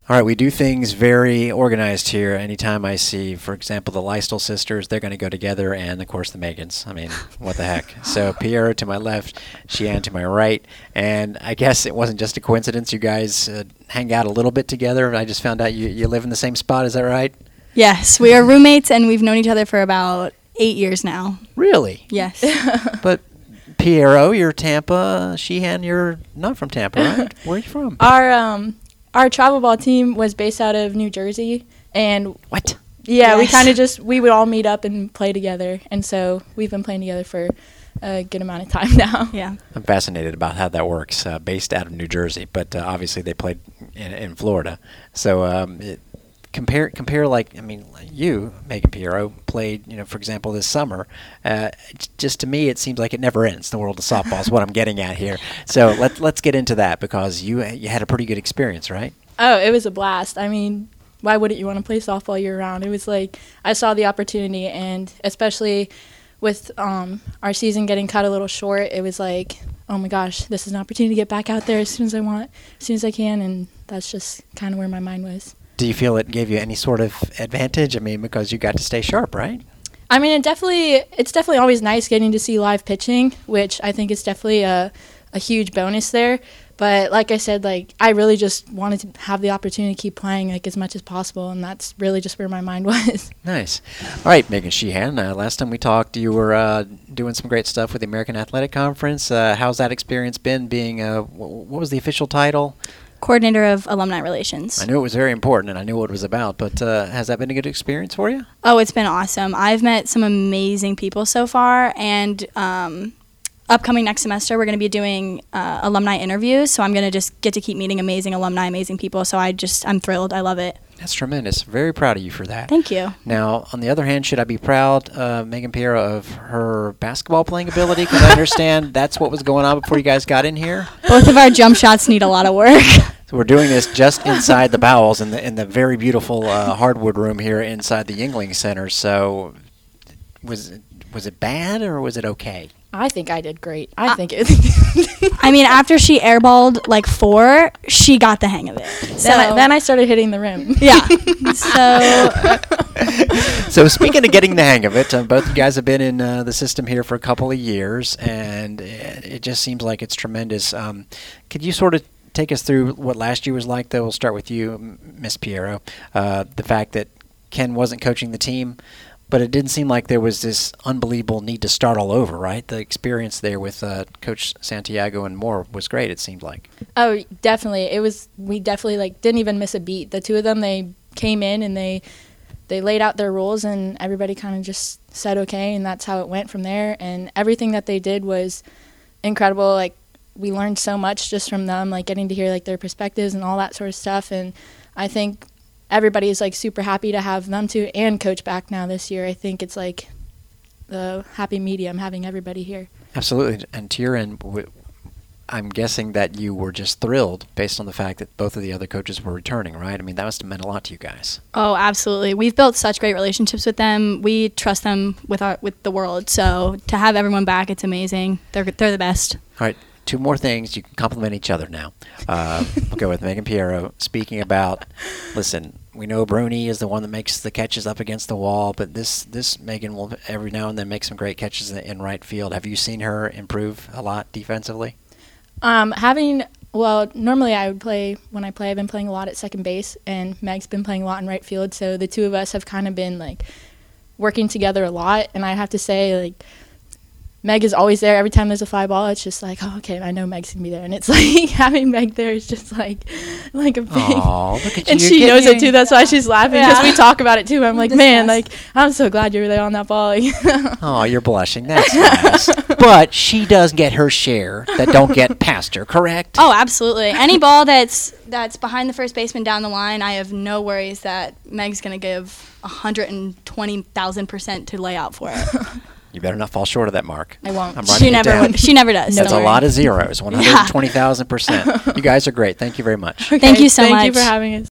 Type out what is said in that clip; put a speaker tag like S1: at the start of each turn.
S1: All right, we do things very organized here. Anytime I see, for example, the Lystel sisters, they're going to go together, and, of course, the Megans. I mean, what the heck. So Piero to my left, Sheehan to my right, and I guess it wasn't just a coincidence. You guys hang out a little bit together. I just found out you live in the same spot. Is that right?
S2: Yes, we are roommates, and we've known each other for about 8 years now.
S1: Really?
S2: Yes.
S1: But Piero, you're Tampa. Sheehan, you're not from Tampa, right? Where are you from?
S3: Our travel ball team was based out of New Jersey, and
S1: What?
S3: yeah,
S2: Yes.
S3: we would all meet up and play together, and so we've been playing together for a good amount of time now.
S2: Yeah.
S1: I'm fascinated about how that works, based out of New Jersey, but obviously they played in Florida. So compare like, I mean, you, Megan Piero, played, for example, this summer. Just to me, it seems like it never ends. The world of softball is what I'm getting at here. So let's get into that, because you had a pretty good experience, right?
S3: Oh, it was a blast. I mean, why wouldn't you want to play softball year round? It was like I saw the opportunity, and especially with our season getting cut a little short, it was like, oh my gosh, this is an opportunity to get back out there as soon as I can, and that's just kind of where my mind was.
S1: Do you feel it gave you any sort of advantage? I mean, because you got to stay sharp, right?
S3: I mean, it's definitely always nice getting to see live pitching, which I think is definitely a huge bonus there. But like I said, like I really just wanted to have the opportunity to keep playing like as much as possible, and that's really just where my mind was.
S1: Nice. All right, Megan Sheehan, last time we talked, you were doing some great stuff with the American Athletic Conference. How's that experience been being, what was the official title?
S2: Coordinator of Alumni Relations.
S1: I knew it was very important, and I knew what it was about, but has that been a good experience for you?
S2: Oh, it's been awesome. I've met some amazing people so far, and upcoming next semester, we're going to be doing alumni interviews, so I'm going to just get to keep meeting amazing alumni, amazing people, so I'm thrilled. I love it.
S1: That's tremendous. Very proud of you for that.
S2: Thank you.
S1: Now, on the other hand, should I be proud, Megan Piero, of her basketball playing ability? Because I understand that's what was going on before you guys got in here.
S2: Both of our jump shots need a lot of work.
S1: So we're doing this just inside the bowels in the very beautiful hardwood room here inside the Yuengling Center. So was it bad or was it okay?
S3: I think I did great. I think it.
S2: I mean, after she airballed like 4, she got the hang of it. So
S3: then I started hitting the rim.
S2: yeah.
S1: So speaking of getting the hang of it, both you guys have been in the system here for a couple of years, and it just seems like it's tremendous. Could you sort of take us through what last year was like, though? We'll start with you, Miss Piero. The fact that Ken wasn't coaching the team, but it didn't seem like there was this unbelievable need to start all over, right? The experience there with Coach Santiago and Moore was great, it seemed like.
S3: Oh, definitely. We definitely didn't even miss a beat. The two of them, they came in and they laid out their rules, and everybody kind of just said okay, and that's how it went from there. And everything that they did was incredible. Like, we learned so much just from them, like getting to hear their perspectives and all that sort of stuff. And I think everybody is super happy to have them two and Coach back now this year. I think it's the happy medium having everybody here.
S1: Absolutely. And to your end, I'm guessing that you were just thrilled based on the fact that both of the other coaches were returning, right? I mean, that must have meant a lot to you guys.
S2: Oh, absolutely. We've built such great relationships with them. We trust them with the world. So to have everyone back, it's amazing. They're the best.
S1: All right. 2 more things. You can compliment each other now. We'll go with Megan Piero. Speaking about, listen, we know Bruni is the one that makes the catches up against the wall, but this Megan will every now and then make some great catches in right field. Have you seen her improve a lot defensively?
S3: Normally I would play, when I play, I've been playing a lot at second base, and Meg's been playing a lot in right field, so the two of us have kind of been working together a lot, and I have to say Meg is always there. Every time there's a fly ball, it's just oh, okay, I know Meg's going to be there. And it's having Meg there is just like a big.
S1: Oh, look at you.
S3: And she knows it too. That's why she's laughing, because we talk about it too. I'm man, I'm so glad you were there on that ball.
S1: Oh, you're blushing. That's nice. But she does get her share that don't get past her, correct?
S2: Oh, absolutely. Any ball that's behind the first baseman down the line, I have no worries that Meg's going to give 120,000% to lay out for it.
S1: You better not fall short of that mark.
S3: I won't.
S2: She never does.
S1: That's a lot of zeros, 120,000%. You guys are great. Thank you very much.
S2: Okay, thank you so much.
S3: Thank you for having us.